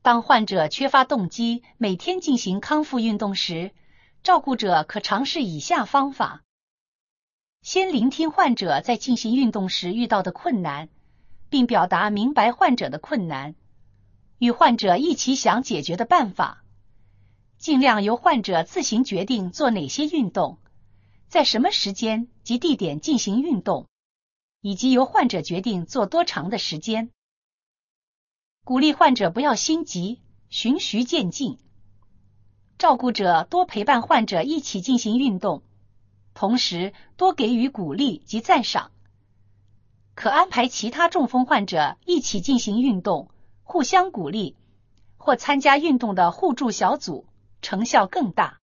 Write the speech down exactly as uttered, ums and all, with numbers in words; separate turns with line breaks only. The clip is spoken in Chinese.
当患者缺乏动机每天进行康复运动时，照顾者可尝试以下方法：先聆听患者在进行运动时遇到的困难，并表达明白患者的困难，与患者一起想解决的办法，尽量由患者自行决定做哪些运动，在什么时间及地点进行运动，以及由患者决定做多长的时间。鼓励患者不要心急，循序渐进。照顾者多陪伴患者一起进行运动，同时多给予鼓励及赞赏。可安排其他中风患者一起进行运动，互相鼓励，或参加运动的互助小组，成效更大。